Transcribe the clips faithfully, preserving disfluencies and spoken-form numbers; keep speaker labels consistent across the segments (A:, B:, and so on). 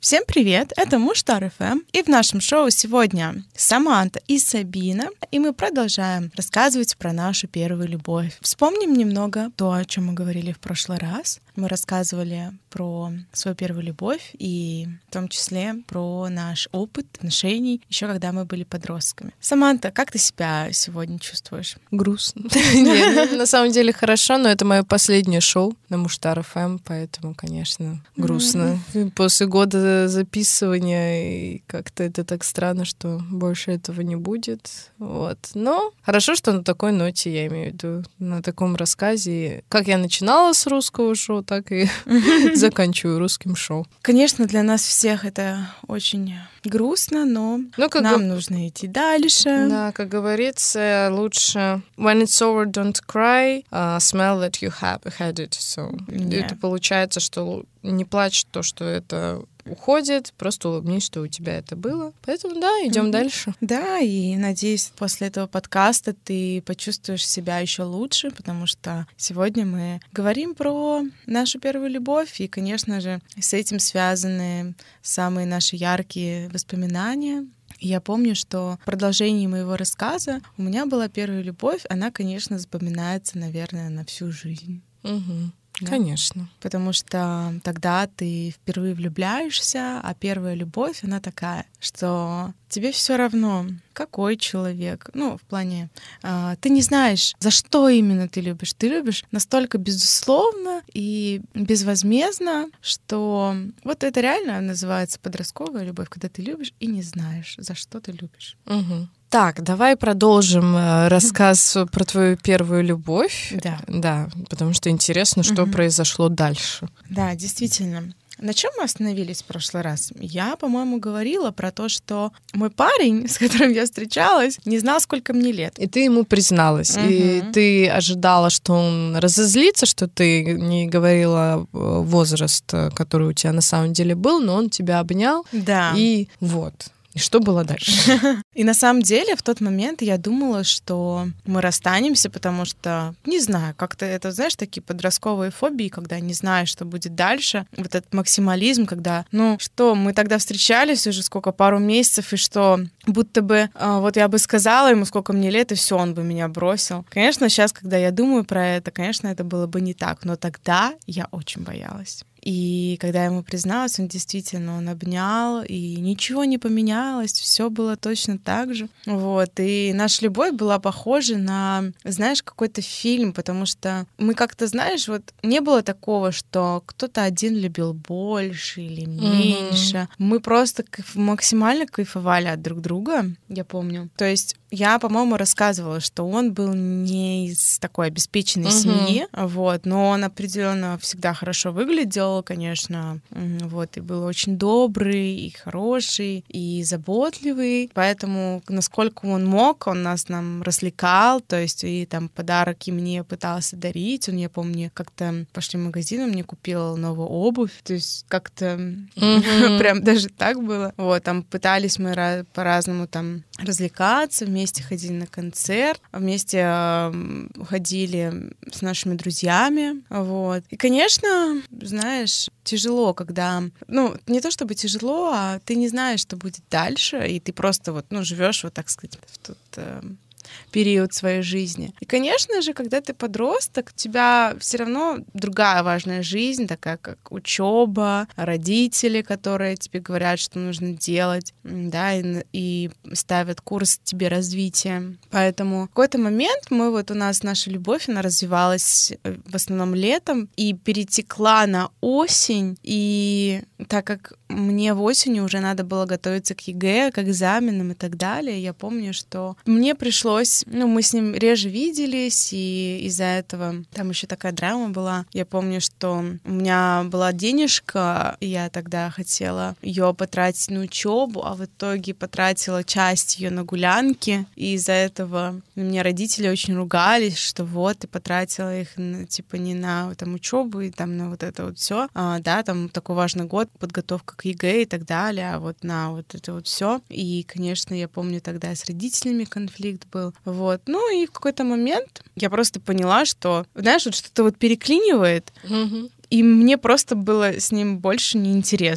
A: Всем привет, это Муштар эф эм, и в нашем шоу сегодня Саманта и Сабина, и мы продолжаем рассказывать про нашу первую любовь. Вспомним немного то, о чем мы говорили в прошлый раз. Мы рассказывали про свою первую любовь и в том числе про наш опыт отношений, еще когда мы были подростками. Саманта, как ты себя сегодня чувствуешь?
B: Грустно. Нет, на самом деле хорошо, но это мое последнее шоу на Муштар эф эм, поэтому, конечно, грустно. После года записывания и как-то это так странно, что больше этого не будет. Вот. Но хорошо, что на такой ноте, я имею в виду, на таком рассказе. Как я начинала с русского шоу, так и заканчиваю русским шоу.
A: Конечно, для нас всех это очень грустно, но ну, как нам г... нужно идти дальше.
B: Да, как говорится, лучше when it's over, don't cry, uh, smell that you have had it. So, yeah. Это получается, что не плачь то, что это уходит, просто улыбнись, что у тебя это было. Поэтому да, идем mm-hmm. дальше.
A: Да, и надеюсь, после этого подкаста ты почувствуешь себя еще лучше, потому что сегодня мы говорим про нашу первую любовь, и, конечно же, с этим связаны самые наши яркие воспоминания. Я помню, что в продолжении моего рассказа у меня была первая любовь, она, конечно, запоминается, наверное, на всю жизнь.
B: Mm-hmm.
A: Да?
B: Конечно.
A: Потому что тогда ты впервые влюбляешься, а первая любовь, она такая, что тебе все равно, какой человек. Ну, в плане, э, ты не знаешь, за что именно ты любишь. Ты любишь настолько безусловно и безвозмездно, что вот это реально называется подростковая любовь, когда ты любишь и не знаешь, за что ты любишь.
B: Угу. Так, давай продолжим э, рассказ про твою первую любовь.
A: Да.
B: Да, потому что интересно, что угу. произошло дальше.
A: Да, действительно. На чем мы остановились в прошлый раз? Я, по-моему, говорила про то, что мой парень, с которым я встречалась, не знал, сколько мне лет.
B: И ты ему призналась. Угу. И ты ожидала, что он разозлится, что ты не говорила возраст, который у тебя на самом деле был, но он тебя обнял.
A: Да.
B: И вот. И что было дальше?
A: И на самом деле в тот момент я думала, что мы расстанемся, потому что, не знаю, как-то это, знаешь, такие подростковые фобии, когда не знаешь, что будет дальше. Вот этот максимализм, когда, ну что, мы тогда встречались уже сколько, пару месяцев, и что, будто бы, вот я бы сказала ему, сколько мне лет, и все, он бы меня бросил. Конечно, сейчас, когда я думаю про это, конечно, это было бы не так, но тогда я очень боялась. И когда я ему призналась, он действительно, он обнял, и ничего не поменялось, все было точно так же. Вот, и наша любовь была похожа на, знаешь, какой-то фильм, потому что мы как-то, знаешь, вот не было такого, что кто-то один любил больше или меньше. Mm-hmm. Мы просто кайф- максимально кайфовали от друг друга, я помню. То есть я, по-моему, рассказывала, что он был не из такой обеспеченной uh-huh. семьи, вот, но он определенно всегда хорошо выглядел, конечно, вот, и был очень добрый, и хороший, и заботливый, поэтому, насколько он мог, он нас нам развлекал, то есть и там подарки мне пытался дарить, он, я помню, как-то пошли в магазин, он мне купил новую обувь, то есть как-то uh-huh. прям даже так было, вот, там пытались мы ra- по-разному там развлекаться, вместе ходили на концерт, вместе э, ходили с нашими друзьями, вот. И, конечно, знаешь, тяжело, когда, ну, не то чтобы тяжело, а ты не знаешь, что будет дальше, и ты просто вот, ну, живешь вот, так сказать, в тот э, период своей жизни. И, конечно же, когда ты подросток, у тебя все равно другая важная жизнь, такая как учеба, родители, которые тебе говорят, что нужно делать, да, и, и ставят курс тебе развития. Поэтому в какой-то момент мы вот у нас наша любовь, она развивалась в основном летом и перетекла на осень, и так как мне в осени уже надо было готовиться к ЕГЭ, к экзаменам и так далее, я помню, что мне пришлось, ну, мы с ним реже виделись, и из-за этого там еще такая драма была. Я помню, что у меня была денежка, и я тогда хотела ее потратить на учебу, а в итоге потратила часть ее на гулянки, и из-за этого мне родители очень ругались, что вот, ты потратила их, типа, не на там учебу и там на вот это вот все, а, да, там такой важный год, подготовка к ЕГЭ и так далее, а вот на вот это вот все. И, конечно, я помню, тогда с родителями конфликт был. Вот. Ну и в какой-то момент я просто поняла, что, знаешь, вот что-то вот переклинивает,
B: mm-hmm.
A: и мне просто было с ним больше неинтересно.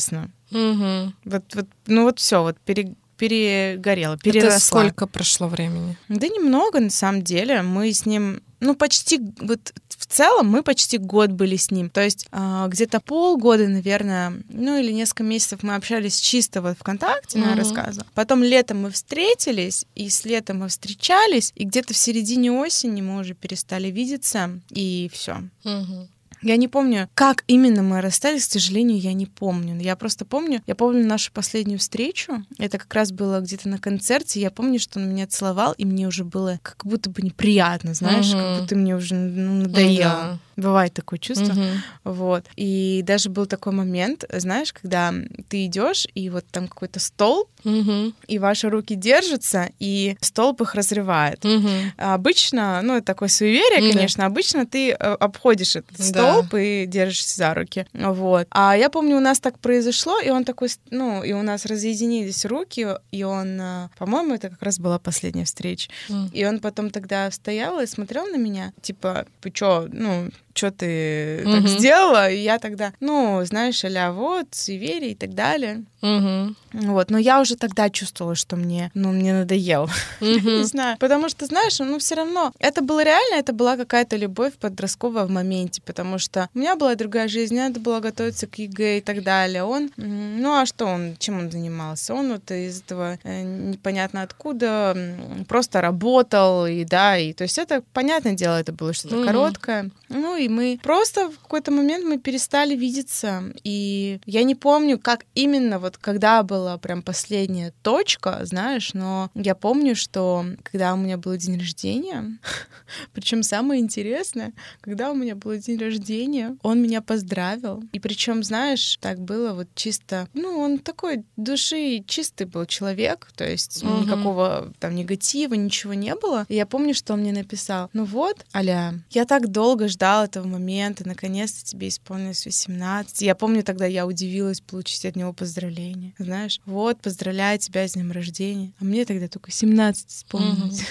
B: Угу.
A: Вот, вот, ну вот все, вот пере, перегорело, переросла.
B: Это сколько прошло времени?
A: Да немного, на самом деле. Мы с ним, ну почти, вот в целом мы почти год были с ним. То есть э, где-то полгода, наверное, ну или несколько месяцев мы общались чисто вот ВКонтакте, mm-hmm. я рассказывала. Потом летом мы встретились, и с летом мы встречались, и где-то в середине осени мы уже перестали видеться, и все.
B: Mm-hmm.
A: Я не помню, как именно мы расстались, к сожалению, я не помню. Я просто помню, я помню нашу последнюю встречу. Это как раз было где-то на концерте. Я помню, что он меня целовал, и мне уже было как будто бы неприятно, знаешь, угу. как будто мне уже ну, надоело. Да. Бывает такое чувство.
B: Угу.
A: Вот. И даже был такой момент, знаешь, когда ты идешь, и вот там какой-то столб,
B: угу.
A: и ваши руки держатся, и столб их разрывает.
B: Угу.
A: А обычно, ну, это такое суеверие, конечно, да. обычно ты обходишь этот столб да. и держишься за руки. Вот. А я помню, у нас так произошло, и он такой, ну, и у нас разъединились руки, и он, по-моему, это как раз была последняя встреча.
B: Mm.
A: И он потом тогда стоял и смотрел на меня, типа, ты чё, ну, что ты mm-hmm. так сделала? И я тогда, ну, знаешь, а-ля вот, суеверие и так далее.
B: Mm-hmm.
A: Вот, но я уже тогда чувствовала, что мне, ну, мне надоело.
B: Mm-hmm.
A: Не знаю. Потому что, знаешь, ну, все равно, это было реально, это была какая-то любовь подростковая в моменте, потому что у меня была другая жизнь, надо было готовиться к ЕГЭ и так далее. Он, ну, а что он, чем он занимался? Он вот из этого э, непонятно откуда просто работал, и да, и, то есть это, понятное дело, это было что-то mm-hmm. короткое. Ну, и мы просто в какой-то момент мы перестали видеться, и я не помню, как именно вот когда была прям последняя точка, знаешь, но я помню, что когда у меня был день рождения, причем самое интересное, когда у меня был день рождения, он меня поздравил, и причем, знаешь, так было вот чисто, ну, он такой души чистый был человек, то есть uh-huh. никакого там негатива, ничего не было, и я помню, что он мне написал: ну вот, Аля, я так долго ждал этого момента, наконец-то тебе исполнилось восемнадцать. Я помню, тогда я удивилась получить от него поздравление. Знаешь, вот, поздравляю тебя с днем рождения. А мне тогда только семнадцать исполнилось.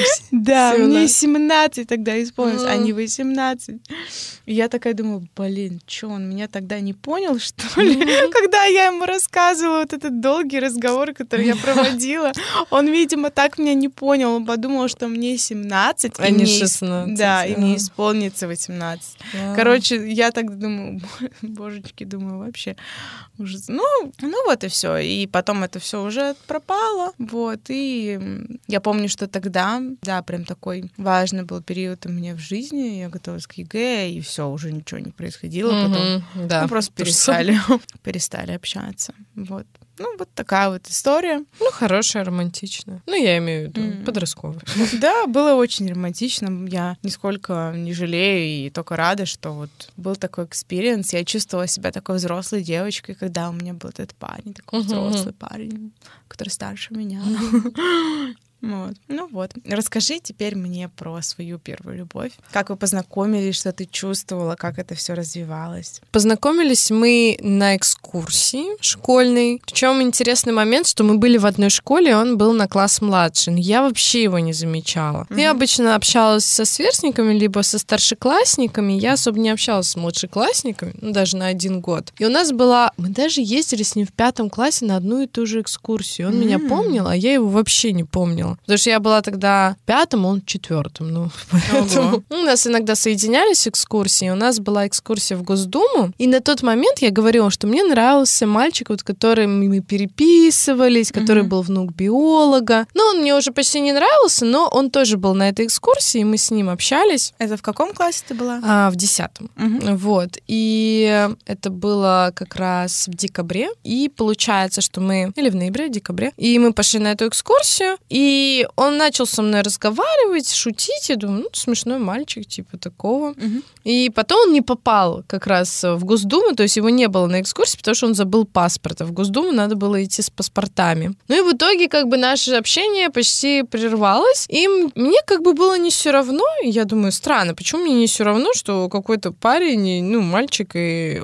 A: Да, мне семнадцать тогда исполнилось, а не восемнадцать. И я такая думаю, блин, что, он меня тогда не понял, что ли? Когда я ему рассказывала вот этот долгий разговор, который я проводила, он, видимо, так меня не понял. Он подумал, что мне семнадцать,
B: а не шестнадцать.
A: Да, и мне исполнится восемнадцать. Короче, я так думаю, божечки, думаю, вообще ужас. Ну, ну вот и все. И потом это все уже пропало. Вот. И я помню, что тогда, да, прям такой важный был период у меня в жизни. Я готовилась к ЕГЭ, и все, уже ничего не происходило. Mm-hmm, потом
B: да,
A: мы просто перестали, перестали общаться. Вот. Ну, вот такая вот история.
B: Ну, хорошая, романтичная. Ну, я имею в виду, mm. подростковая.
A: Да, было очень романтично. Я нисколько не жалею и только рада, что вот был такой экспириенс. Я чувствовала себя такой взрослой девочкой, когда у меня был этот парень, такой mm-hmm. взрослый парень, который старше меня. Mm-hmm. Вот. Ну вот. Расскажи теперь мне про свою первую любовь. Как вы познакомились, что ты чувствовала, как это все развивалось?
B: Познакомились мы на экскурсии школьной. Причем интересный момент, что мы были в одной школе, он был на класс младше. Я вообще его не замечала. Mm-hmm. Я обычно общалась со сверстниками, либо со старшеклассниками. Я особо не общалась с младшеклассниками, ну, даже на один год. И у нас была... Мы даже ездили с ним в пятом классе на одну и ту же экскурсию. Он mm-hmm. меня помнил, а я его вообще не помнила. Потому что я была тогда пятым, он четвертым. Ну, поэтому у нас иногда соединялись экскурсии. У нас была экскурсия в Госдуму. И на тот момент я говорила, что мне нравился мальчик, вот, который мы переписывались, который mm-hmm. был внук биолога. Но он мне уже почти не нравился, но он тоже был на этой экскурсии, и мы с ним общались.
A: Это в каком классе ты была?
B: А, в десятом.
A: Mm-hmm.
B: Вот. И это было как раз в декабре. И получается, что мы... Или в ноябре, декабре. И мы пошли на эту экскурсию, и И он начал со мной разговаривать, шутить. Я думаю, ну, смешной мальчик, типа такого.
A: Uh-huh.
B: И потом он не попал как раз в Госдуму, то есть его не было на экскурсии, потому что он забыл паспорт. А в Госдуму надо было идти с паспортами. Ну и в итоге как бы наше общение почти прервалось. И мне как бы было не все равно. И я думаю, странно, почему мне не все равно, что какой-то парень, ну, мальчик, и он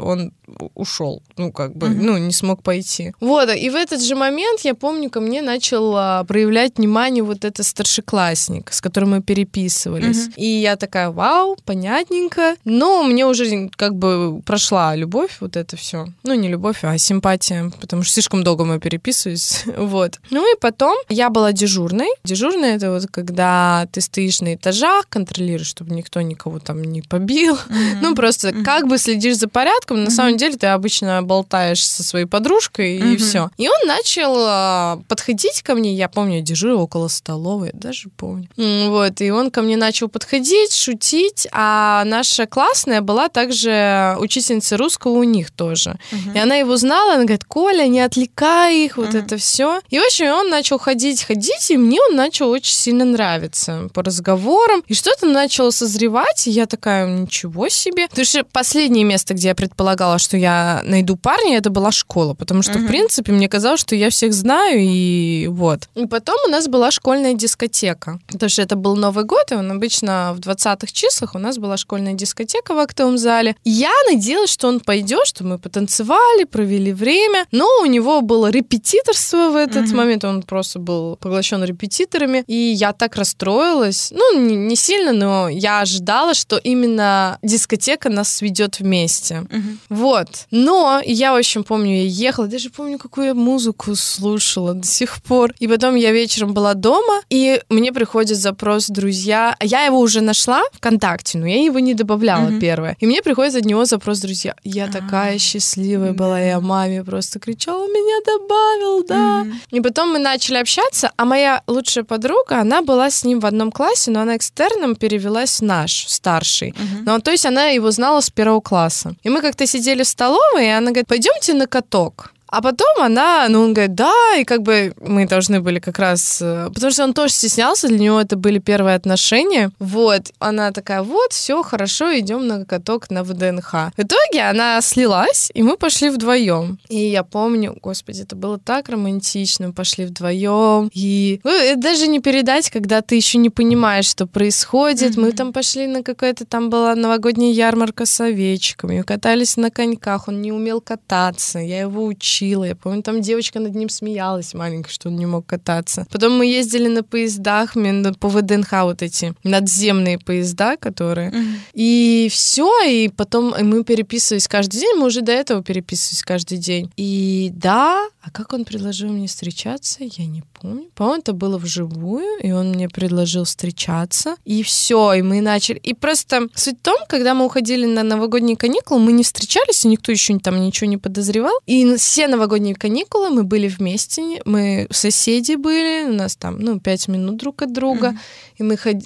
B: ушел, ну, как бы, mm-hmm. ну, не смог пойти. Вот, и в этот же момент, я помню, ко мне начал а, проявлять внимание вот этот старшеклассник, с которым мы переписывались. Mm-hmm. И я такая, вау, понятненько. Но мне уже как бы прошла любовь, вот это все. Ну, не любовь, а симпатия, потому что слишком долго мы переписывались. Вот. Ну и потом я была дежурной. Дежурная — это вот когда ты стоишь на этажах, контролируешь, чтобы никто никого там не побил. Mm-hmm. Ну, просто mm-hmm. как бы следишь за порядком. На mm-hmm. самом деле ты обычно болтаешь со своей подружкой, mm-hmm. и все. И он начал а, подходить ко мне. Я помню, я дежурила около столовой, я даже помню. Вот. И он ко мне начал подходить, шутить. А наша классная была также учительница русского у них тоже. Mm-hmm. И она его знала, она говорит: Коля, не отвлекай их, вот mm-hmm. это все. И, в общем, он начал ходить, ходить, и мне он начал очень сильно нравиться по разговорам. И что-то начало созревать, и я такая, ничего себе. Потому что последнее место, где я предполагала, что я найду парня, это была школа, потому что, mm-hmm. в принципе, мне казалось, что я всех знаю, и вот. И потом у нас была школьная дискотека, потому что это был Новый год, и он обычно в двадцатых числах у нас была школьная дискотека в актовом зале. И я надеялась, что он пойдет, что мы потанцевали, провели время, но у него было репетиторство в этот mm-hmm. момент, он просто был поглощен репетиторами, и я так расстроилась, ну, не, не сильно, но я ожидала, что именно дискотека нас сведет вместе. Uh-huh. Вот. Но я, в общем, помню, я ехала, даже помню, какую я музыку слушала до сих пор. И потом я вечером была дома, и мне приходит запрос друзья. Я его уже нашла ВКонтакте, но я его не добавляла uh-huh. первое. И мне приходит от него запрос друзья. Я uh-huh. такая счастливая была, я маме просто кричала: меня добавил, да. Uh-huh. И потом мы начали общаться, а моя лучшая подруга, она была с ним в одном классе, но она экстерном перевелась в наш, старший. Uh-huh. Ну, то есть она его знала с первого класса. И мы как-то сидели в столовой, и она говорит: пойдемте на каток. А потом она, ну, он говорит, да, и как бы мы должны были как раз... Потому что он тоже стеснялся, для него это были первые отношения. Вот. Она такая: вот, все, хорошо, идем на каток на ВДНХ. В итоге она слилась, и мы пошли вдвоем. И я помню, господи, это было так романтично, мы пошли вдвоем. И ну, это даже не передать, когда ты еще не понимаешь, что происходит. Mm-hmm. Мы там пошли на какое-то, там была новогодняя ярмарка с овечками, катались на коньках, он не умел кататься, я его учила. Я помню, там девочка над ним смеялась маленькая, что он не мог кататься. Потом мы ездили на поездах по ВДНХ, вот эти надземные поезда, которые. Mm-hmm. И все, и потом мы переписывались каждый день, мы уже до этого переписывались каждый день. И да, а как он предложил мне встречаться, я не помню. По-моему, это было вживую, и он мне предложил встречаться. И все, и мы начали. И просто суть в том, когда мы уходили на новогодние каникулы, мы не встречались, и никто еще там ничего не подозревал. И все новогодние каникулы мы были вместе, мы соседи были, у нас там, ну, пять минут друг от друга. Mm-hmm. И мы, ход...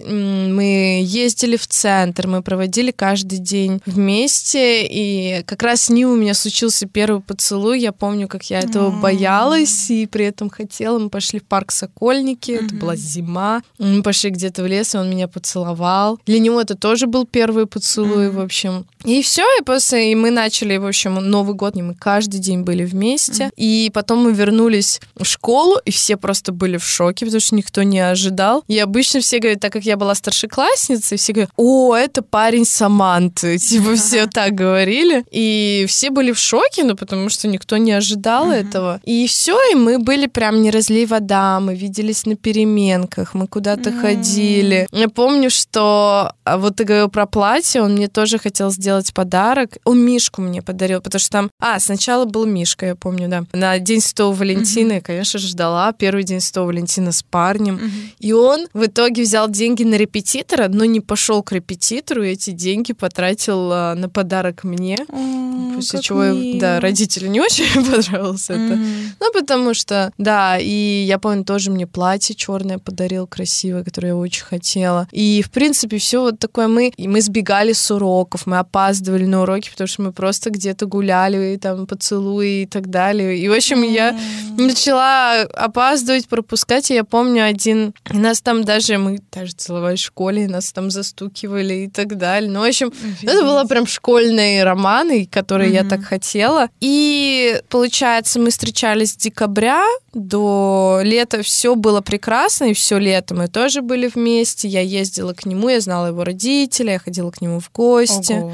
B: мы ездили в центр, мы проводили каждый день вместе, и как раз с ним у меня случился первый поцелуй. Я помню, как я этого mm-hmm. боялась, и при этом хотела. Мы пошли в парк Сокольники, mm-hmm. это была зима. Мы пошли где-то в лес, и он меня поцеловал. Для него это тоже был первый поцелуй, mm-hmm. в общем. И все, и после и мы начали, в общем, Новый год, и мы каждый день были вместе. Mm-hmm. И потом мы вернулись в школу, и все просто были в шоке, потому что никто не ожидал. И обычно все говорят, так как я была старшеклассницей, все говорят: о, это парень Саманты. Типа все так говорили. И все были в шоке, ну, потому что никто не ожидал mm-hmm. этого. И все, и мы были прям не разлей вода, мы виделись на переменках, мы куда-то mm-hmm. ходили. Я помню, что вот ты говорил про платье, он мне тоже хотел сделать подарок. Он Мишку мне подарил, потому что там... А, сначала был Мишка, я помню, да. На День Святого Валентина mm-hmm. я, конечно же, ждала первый День Святого Валентина с парнем. Mm-hmm. И он в итоге взял деньги на репетитора, но не пошел к репетитору, и эти деньги потратил а, на подарок мне. Mm-hmm. После чего я, да, родителю не очень понравилось mm-hmm. это. Ну, потому что, да, и я помню, тоже мне платье черное подарил, красивое, которое я очень хотела. И, в принципе, все вот такое. Мы, и мы сбегали с уроков, мы опаздывали на уроки, потому что мы просто где-то гуляли, и там поцелуи и так далее. И, в общем, mm-hmm. я начала опаздывать, пропускать. И я помню один... И нас там даже... Мы даже целовались в школе, и нас там застукивали и так далее. Ну, в общем, mm-hmm. это было прям школьные романы, которые mm-hmm. я так хотела. И, получается, мы встречались с декабря до лета. Все было прекрасно, и все лето мы тоже были вместе. Я ездила к нему, я знала его родителей, я ходила к нему в гости. Ого.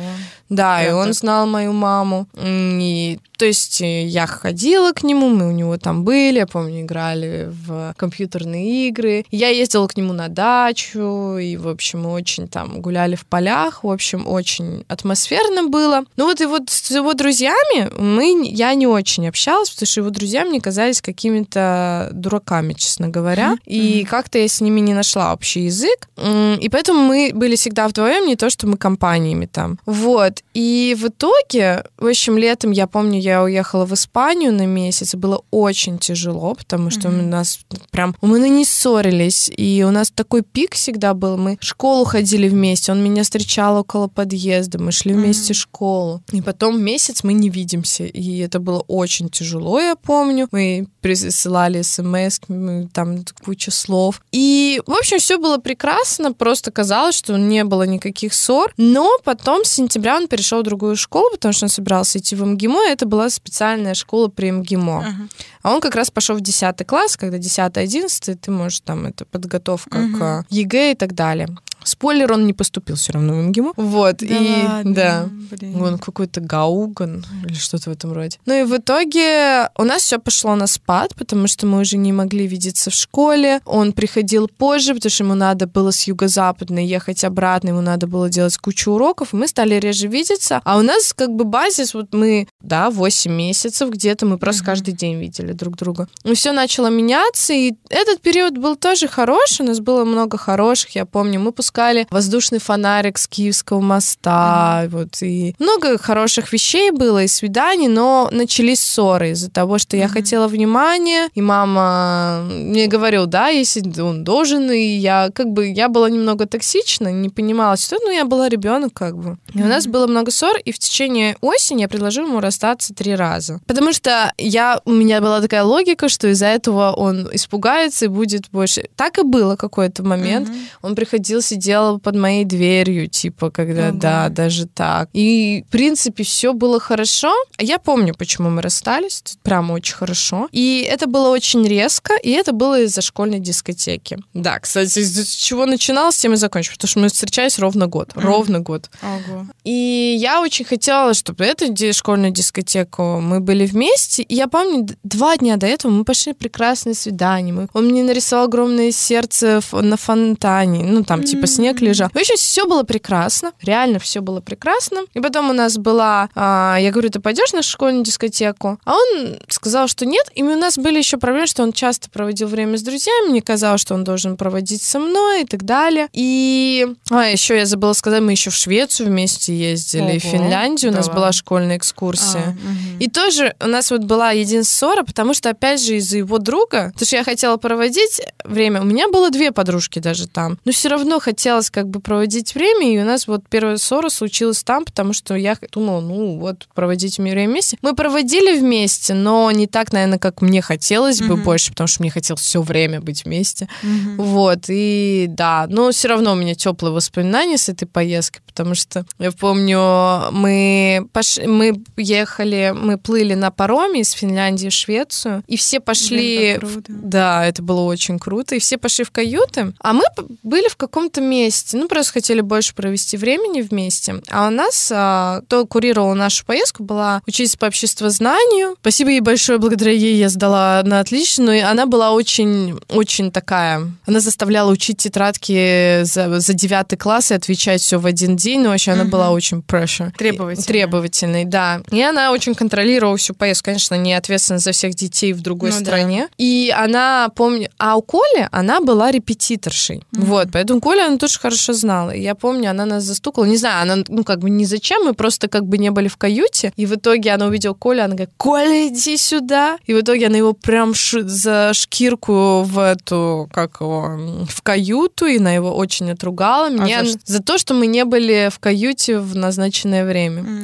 B: Да,
A: Прям
B: и он
A: так.
B: знал мою маму. И, то есть я ходила к нему, мы у него там были, я помню, играли в компьютерные игры. Я ездила к нему на дачу, и, в общем, мы очень там гуляли в полях. В общем, очень атмосферно было. Ну вот и вот с его друзьями мы, я не очень общалась, потому что его друзья мне казались какими-то дураками, честно говоря. Mm-hmm. И как-то я с ними не нашла общий язык. И поэтому мы были всегда вдвоем, не то, что мы компаниями там. Вот. И в итоге, в общем, летом, я помню, я уехала в Испанию на месяц. Было очень тяжело, потому что mm-hmm. у нас прям... Мы не ссорились, и у нас такой пик всегда был. Мы в школу ходили вместе, он меня встречал около подъезда, мы шли вместе mm-hmm. в школу. И потом месяц мы не видимся, и это было очень тяжело, я помню. Мы присылали смс, там куча слов. И, в общем, все было прекрасно, просто казалось, что не было никаких ссор. Но потом с сентября он перешел в другую школу, потому что он собирался идти в МГИМО, и это была специальная школа при МГИМО. Uh-huh. А он как раз пошел в десятый класс, когда десятый, одиннадцатый, ты можешь там, это подготовка uh-huh. к ЕГЭ и так далее. Спойлер, он не поступил все равно в МГИМО. Вот,
A: да
B: и
A: ладно,
B: да,
A: блин.
B: Он какой-то Гауган или что-то в этом роде. Ну и в итоге у нас все пошло на спад, потому что мы уже не могли видеться в школе. Он приходил позже, потому что ему надо было с юго-западной ехать обратно, ему надо было делать кучу уроков, и мы стали реже видеться. А у нас как бы базис, вот мы, да, восемь месяцев где-то, мы просто mm-hmm. каждый день видели друг друга. И все начало меняться, и этот период был тоже хороший, у нас было много хороших, я помню, мы пускали воздушный фонарик с Киевского моста, mm-hmm. вот, и много хороших вещей было, и свиданий, но начались ссоры из-за того, что mm-hmm. я хотела внимания, и мама мне говорила, да, если он должен, и я как бы, я была немного токсична, не понимала, что, ну, я была ребенок, как бы. И mm-hmm. у нас было много ссор, и в течение осени я предложила ему расстаться три раза. Потому что я, у меня была такая логика, что из-за этого он испугается и будет больше. Так и было какой-то момент. Mm-hmm. Он приходил, сидел под моей дверью, типа, когда, ага. да, даже так. И, в принципе, все было хорошо. Я помню, почему мы расстались. Прям очень хорошо. И это было очень резко, и это было из-за школьной дискотеки. Да, кстати, с чего начиналось, тем и закончилось, потому что мы встречались ровно год. Mm. Ровно год.
A: Ого.
B: И я очень хотела, чтобы эту школьную дискотеку мы были вместе. И я помню, два дня до этого мы пошли на прекрасное свидание. Мы... Он мне нарисовал огромное сердце на фонтане. Ну, там, mm. типа, снег лежал. В общем, все было прекрасно. Реально все было прекрасно. И потом у нас была... А, я говорю, ты пойдешь на школьную дискотеку? А он сказал, что нет. И у нас были еще проблемы, что он часто проводил время с друзьями. Мне казалось, что он должен проводить со мной и так далее. И... А, еще я забыла сказать, мы еще в Швецию вместе ездили. Ого. И в Финляндию у нас да. была школьная экскурсия. А, угу. И тоже у нас вот была единственная ссора, потому что, опять же, из-за его друга, потому что я хотела проводить время. У меня было две подружки даже там. Но все равно хотела хотелось как бы проводить время, и у нас вот первая ссора случилась там, потому что я думала, ну вот, проводить время вместе. Мы проводили вместе, но не так, наверное, как мне хотелось бы mm-hmm. больше, потому что мне хотелось все время быть вместе. Mm-hmm. Вот, и да, но все равно у меня теплые воспоминания с этой поездкой, потому что я помню, мы, пош... мы ехали, мы плыли на пароме из Финляндии в Швецию, и все пошли...
A: Блин,
B: да, это было очень круто, и все пошли в каюты, а мы были в каком-то месте, ну, просто хотели больше провести времени вместе. А у нас, а, кто курировал нашу поездку, была учительница по обществознанию. Спасибо ей большое, благодаря ей я сдала на отлично, но она была очень, очень такая... Она заставляла учить тетрадки за, за девятый класс и отвечать все в один день, но вообще она uh-huh. была очень pressure.
A: Требовательной.
B: Требовательной, да. И она очень контролировала всю поездку. Конечно, не ответственна за всех детей в другой ну, стране. Да. И она, помню... А у Коли она была репетиторшей. Uh-huh. Вот, поэтому Коля она тоже хорошо знала. И я помню, она нас застукала. Не знаю, она, ну, как бы ни зачем, мы просто как бы не были в каюте. И в итоге она увидела Колю, она говорит, Коля, иди сюда. И в итоге она его прям ш- за шкирку в эту, как его, в каюту, и она его очень отругала. Меня а за, за то, что мы не были в каюте в назначенное время. Mm.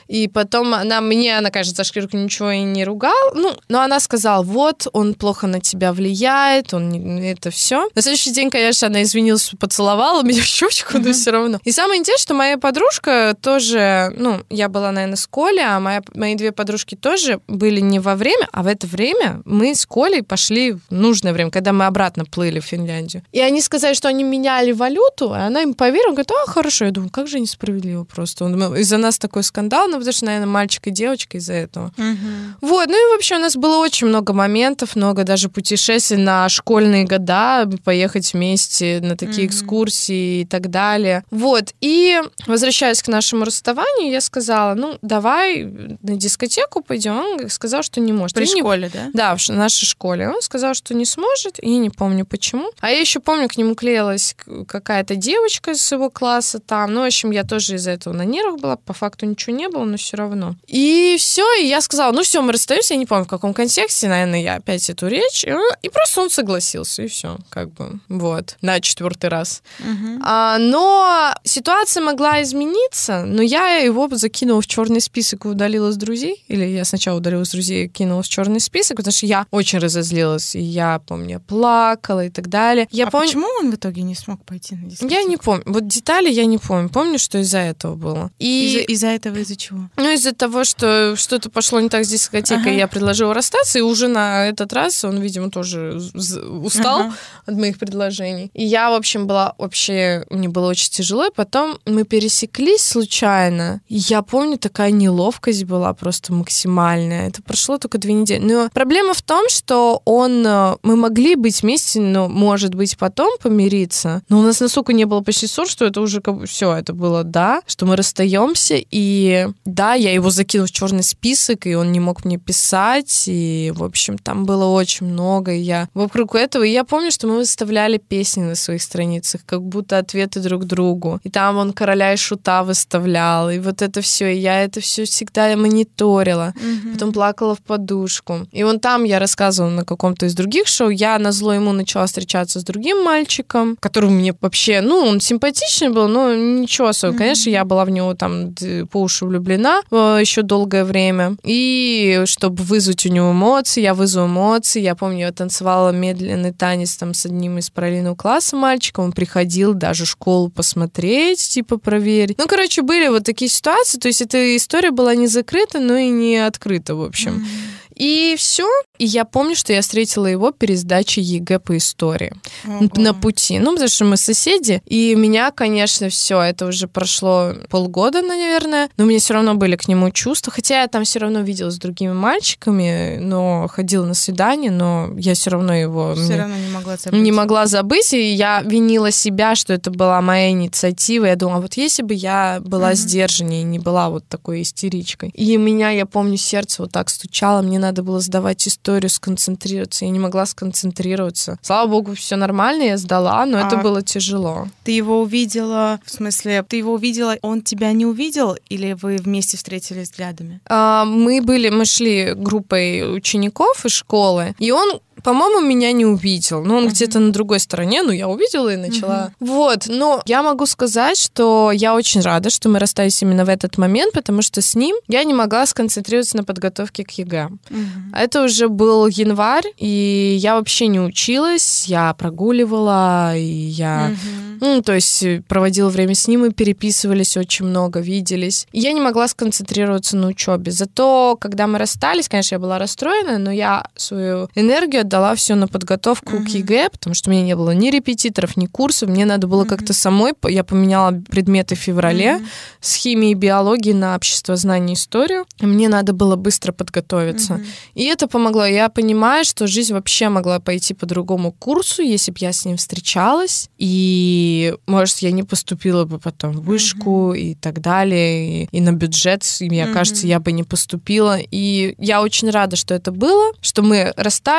B: И потом она мне, она, кажется, за шкирку ничего и не ругала. Ну, но она сказала, вот, он плохо на тебя влияет, он не... это все. На следующий день, конечно, она извинилась, поцеловала меня в щечку, но все равно. И самое интересное, что моя подружка тоже, ну, я была, наверное, с Колей, а моя, мои две подружки тоже были не во время, а в это время мы с Колей пошли в нужное время, когда мы обратно плыли в Финляндию. И они сказали, что они меняли валюту, а она им поверила, говорит, а, хорошо. Я думаю, как же несправедливо просто. Он, из-за нас такой скандал, ну, потому что, наверное, мальчик и девочка из-за этого. Uh-huh. Вот, ну и вообще у нас было очень много моментов, много даже путешествий на школьные года, поехать вместе на такие uh-huh. экскурсии и так далее. Вот, и возвращаясь к нашему расставанию, я сказала, ну, давай на дискотеку пойдем. Он сказал, что не может.
A: При
B: я
A: школе,
B: не...
A: да?
B: Да, в нашей школе. Он сказал, что не сможет, и я не помню почему. А я еще помню, к нему клеилась какая-то девочка из его класса там. Ну, в общем, я тоже из-за этого на нервах была. По факту ничего не было, но все равно. И все, и я сказала, ну все, мы расстаемся. Я не помню, в каком контексте, наверное, я опять эту речь. И, и просто он согласился, и все, как бы, вот, на четвертый раз. Uh-huh. А, но ситуация могла измениться, но я его закинула в черный список и удалила с друзей. Или я сначала удалила с друзей и кинула в черный список, потому что я очень разозлилась. И я, помню, плакала и так далее. Я
A: а
B: пом...
A: почему он в итоге не смог пойти на дискотеку?
B: Я не помню. Вот детали я не помню. Помню, что из-за этого было. И...
A: Из-за, из-за этого из-за чего?
B: Ну, из-за того, что что-то пошло не так с дискотекой, ага. я предложила расстаться, и уже на этот раз он, видимо, тоже устал ага. от моих предложений. И я, в общем, была вообще... Мне было очень тяжело, и потом мы пересеклись случайно. И я помню, такая неловкость была просто максимальная. Это прошло только две недели. Но проблема в том, что он... Мы могли быть вместе, но, может быть, потом помириться. Но у нас настолько не было почти ссор, что это уже как бы все, это было да, что мы расстаемся. И да, я его закинула в черный список, и он не мог мне писать. И, в общем, там было очень много. И я вокруг этого... И я помню, что мы выставляли песни на своих страницах, как будто ответы друг другу. И там он Короля и Шута выставлял. И вот это все. И я это все всегда мониторила. Mm-hmm. Потом плакала в подушку. И вон там я рассказывала на каком-то из других шоу. Я назло ему начала встречаться с другим мальчиком, который мне вообще, ну, он симпатичный был, но ничего особенного. Mm-hmm. Конечно, я была в него там по уши влюблена еще долгое время. И чтобы вызвать у него эмоции, я вызвала эмоции. Я помню, я танцевала медленный танец там с одним из параллельного класса мальчиком. Он приходил даже в школу посмотреть, типа проверить. Ну, короче, были вот такие ситуации. То есть эта история была не закрыта, но и не открыта, в общем. Mm-hmm. И все. И я помню, что я встретила его перед сдачей ЕГЭ по истории Ого. на пути. Ну, потому что мы соседи. И меня, конечно, все, это уже прошло полгода, наверное. Но у меня все равно были к нему чувства. Хотя я там все равно виделась с другими мальчиками, но ходила на свидание, но я все равно его...
A: Все
B: не,
A: равно не могла забыть.
B: Не могла забыть. И я винила себя, что это была моя инициатива. Я думала, вот если бы я была mm-hmm. сдержаннее, не была вот такой истеричкой. И у меня, я помню, сердце вот так стучало. Мне надо было сдавать историю, сконцентрироваться. Я не могла сконцентрироваться. Слава богу, все нормально, я сдала, но а это было тяжело.
A: Ты его увидела, в смысле, ты его увидела, он тебя не увидел, или вы вместе встретились взглядами?
B: А, мы были, мы шли группой учеников из школы, и он, по-моему, меня не увидел. Но он uh-huh. где-то на другой стороне, ну, я увидела и начала. Uh-huh. Вот, но я могу сказать, что я очень рада, что мы расстались именно в этот момент, потому что с ним я не могла сконцентрироваться на подготовке к ЕГЭ. Uh-huh. Это уже был январь, и я вообще не училась, я прогуливала, и я... Uh-huh. Ну, то есть проводила время с ним, и переписывались очень много, виделись. И я не могла сконцентрироваться на учебе. Зато, когда мы расстались, конечно, я была расстроена, но я свою энергию отдала все на подготовку uh-huh. к ЕГЭ, потому что у меня не было ни репетиторов, ни курсов. Мне надо было uh-huh. как-то самой... Я поменяла предметы в феврале uh-huh. с химии и биологии на общество знаний и историю. И мне надо было быстро подготовиться. Uh-huh. И это помогло. Я понимаю, что жизнь вообще могла пойти по другому курсу, если бы я с ним встречалась. И, может, я не поступила бы потом в вышку uh-huh. и так далее. И, и на бюджет, и, мне uh-huh. кажется, я бы не поступила. И я очень рада, что это было, что мы расстались, что мы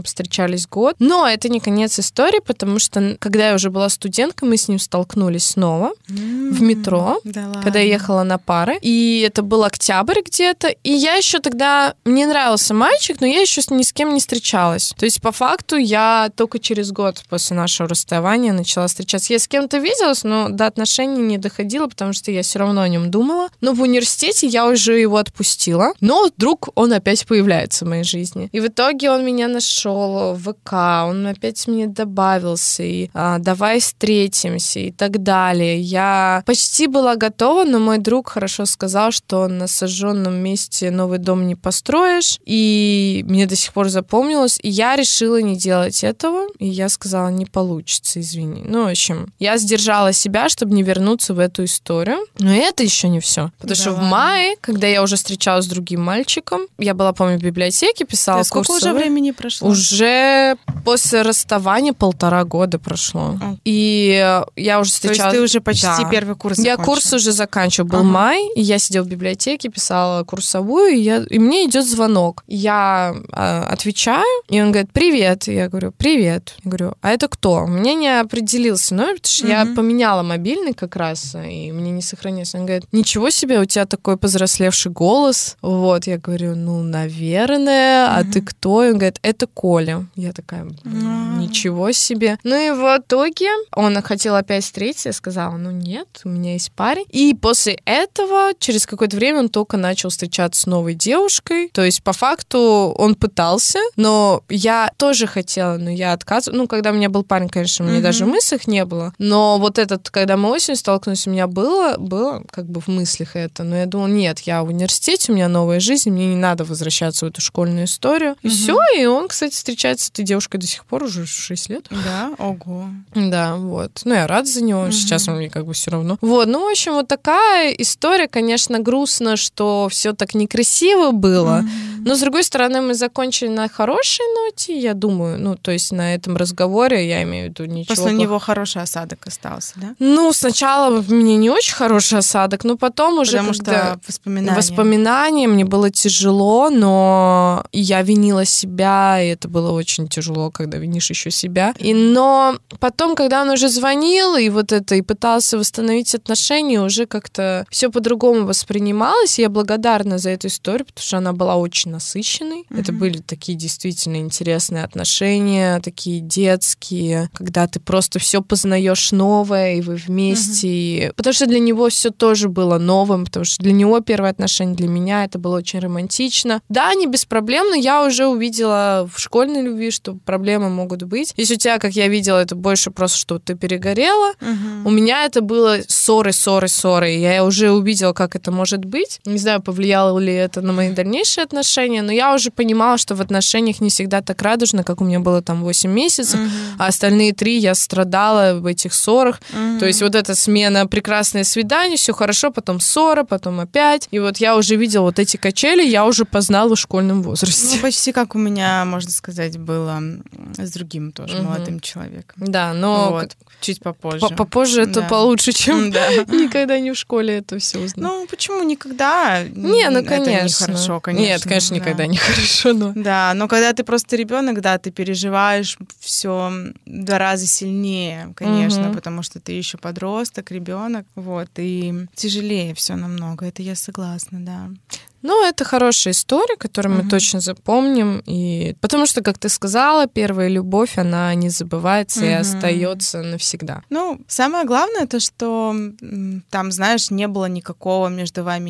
B: встречались год. Но это не конец истории, потому что, когда я уже была студенткой, мы с ним столкнулись снова mm-hmm. в метро,
A: да
B: когда я ехала на пары. И это был октябрь где-то. И я еще тогда... Мне нравился мальчик, но я еще ни с кем не встречалась. То есть, по факту, я только через год после нашего расставания начала встречаться. Я с кем-то виделась, но до отношений не доходила, потому что я все равно о нем думала. Но в университете я уже его отпустила. Но вдруг он опять появляется в моей жизни. И в итоге он меня нашел в ВК, он опять мне добавился, и а, давай встретимся, и так далее. Я почти была готова, но мой друг хорошо сказал, что на сожженном месте новый дом не построишь, и мне до сих пор запомнилось, и я решила не делать этого, и я сказала, не получится, извини. Ну, в общем, я сдержала себя, чтобы не вернуться в эту историю, но это еще не все, потому да что ладно. В мае, когда я уже встречалась с другим мальчиком, я была, помню, в библиотеке, писала
A: курсовые. Сколько уже времени прошло?
B: Уже после расставания полтора года прошло. А. И я уже встречалась...
A: То есть ты уже почти да. первый курс закончила?
B: Я курс уже заканчивала. Был ага. май, и я сидела в библиотеке, писала курсовую, и, я... и мне идет звонок. Я а, отвечаю, и он говорит, привет. И я говорю, привет. Я говорю, а это кто? У меня не определился номер, потому что угу. я поменяла мобильный как раз, и мне не сохранился. Он говорит, ничего себе, у тебя такой повзрослевший голос. Вот, я говорю, ну, наверное, а угу. ты кто? И он говорит, это Коля. Я такая, ничего себе. Ну и в итоге он хотел опять встретиться, я сказала, ну нет, у меня есть парень. И после этого, через какое-то время он только начал встречаться с новой девушкой. То есть, по факту, он пытался, но я тоже хотела, но я отказывала. Ну, когда у меня был парень, конечно, у меня mm-hmm. даже в мыслях не было. Но вот этот, когда мы осенью столкнулись, у меня было, было как бы в мыслях это. Но я думала, нет, я в университете, у меня новая жизнь, мне не надо возвращаться в эту школьную историю. И mm-hmm. все, и он, кстати, встречается с этой девушкой до сих пор, уже шесть лет.
A: Да, ого.
B: Да, вот. Ну, я рада за него, mm-hmm. сейчас он мне как бы все равно. Вот, ну, в общем, вот такая история, конечно, грустно, что все так некрасиво было, mm-hmm. но, с другой стороны, мы закончили на хорошей ноте, я думаю, ну, то есть на этом разговоре, я имею в виду ничего...
A: После плох... него хороший осадок остался, да?
B: Ну, сначала мне не очень хороший осадок, но потом уже...
A: Потому что воспоминания.
B: Воспоминания, мне было тяжело, но я винила себя, и это было очень тяжело, когда винишь еще себя. И, но потом, когда он уже звонил, и вот это, и пытался восстановить отношения, уже как-то все по-другому воспринималось. И я благодарна за эту историю, потому что она была очень насыщенной. Mm-hmm. Это были такие действительно интересные отношения, такие детские, когда ты просто все познаешь новое, и вы вместе. Mm-hmm. И... Потому что для него все тоже было новым, потому что для него первое отношение, для меня это было очень романтично. Да, не без проблем, но я уже увидела в школьной любви, что проблемы могут быть. Если у тебя, как я видела, это больше просто, что ты перегорела, uh-huh. у меня это было ссоры, ссоры, ссоры. Я уже увидела, как это может быть. Не знаю, повлияло ли это на мои дальнейшие отношения, но я уже понимала, что в отношениях не всегда так радужно, как у меня было там восемь месяцев, uh-huh. а остальные три я страдала в этих ссорах. Uh-huh. То есть вот эта смена, прекрасное свидание, все хорошо, потом ссора, потом опять. И вот я уже видела вот эти качели, я уже познала в школьном возрасте.
A: Ну, почти как у меня, можно сказать, было с другим тоже uh-huh. молодым человеком.
B: Да, но
A: вот, чуть попозже.
B: Попозже это
A: да.
B: получше, чем да. никогда не в школе это все узнать.
A: Ну, почему никогда?
B: Не, ну, конечно.
A: Это нехорошо, конечно.
B: Нет, конечно, да. никогда не хорошо, но...
A: Да, но когда ты просто ребенок, да, ты переживаешь все в два раза сильнее, конечно, угу. потому что ты еще подросток, ребенок, вот, и тяжелее все намного, это я согласна, да.
B: Ну, это хорошая история, которую мы mm-hmm. точно запомним. И... Потому что, как ты сказала, первая любовь, она не забывается mm-hmm. и остается навсегда.
A: Ну, самое главное, то, что там, знаешь, не было никакого между вами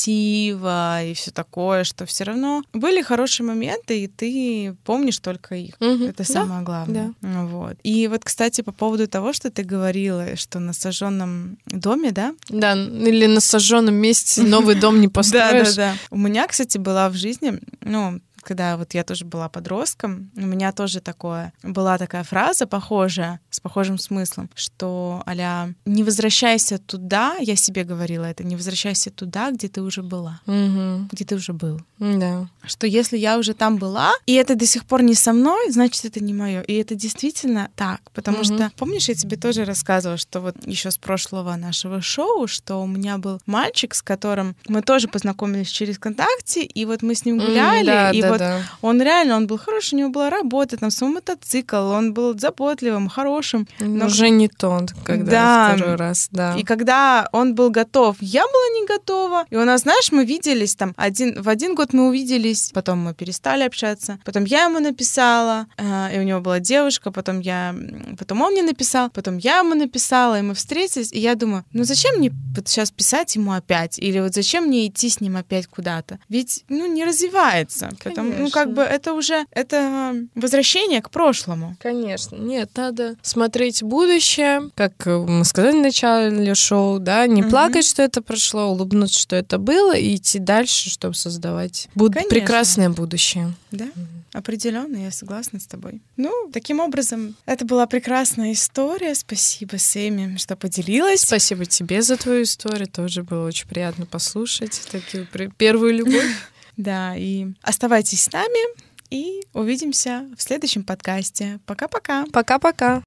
A: негатива и все такое, что все равно были хорошие моменты, и ты помнишь только их. Mm-hmm. Это самое
B: да.
A: главное.
B: Да.
A: Вот. И вот, кстати, по поводу того, что ты говорила, что на сожженном доме, да?
B: Да, или на сожженном месте новый дом не построишь.
A: Да, да, да. У меня, кстати, была в жизни, ну, когда вот я тоже была подростком, у меня тоже такое, была такая фраза похожая, с похожим смыслом, что а-ля «не возвращайся туда», я себе говорила это, «не возвращайся туда, где ты уже была»,
B: угу.
A: где ты уже был.
B: Да.
A: Что если я уже там была, и это до сих пор не со мной, значит, это не мое. И это действительно так, потому угу. что, помнишь, я тебе тоже рассказывала, что вот еще с прошлого нашего шоу, что у меня был мальчик, с которым мы тоже познакомились через ВКонтакте, и вот мы с ним гуляли,
B: mm, да,
A: и
B: да,
A: вот
B: да.
A: он реально, он был хороший, у него была работа, там свой мотоцикл, он был заботливым, хорошим.
B: Но уже не тот, когда
A: да.
B: второй раз, да.
A: И когда он был готов, я была не готова. И у нас, знаешь, мы виделись там один в один год мы увиделись, потом мы перестали общаться, потом я ему написала, и у него была девушка, потом я, потом он мне написал, потом я ему написала, и мы встретились, и я думаю, ну зачем мне вот сейчас писать ему опять, или вот зачем мне идти с ним опять куда-то? Ведь, ну, не развивается, потому, ну, как бы это уже, это возвращение к прошлому.
B: Конечно, нет, надо смотреть будущее, как мы сказали в начале шоу, да, не mm-hmm. плакать, что это прошло, улыбнуться, что это было, и идти дальше, чтобы создавать буд- прекрасное будущее.
A: Да, mm-hmm. определенно, я согласна с тобой. Ну, таким образом, это была прекрасная история. Спасибо, Сэмми, что поделилась.
B: Спасибо тебе за твою историю, тоже было очень приятно послушать такую первую любовь.
A: Да, и оставайтесь с нами, и увидимся в следующем подкасте. Пока-пока.
B: Пока-пока.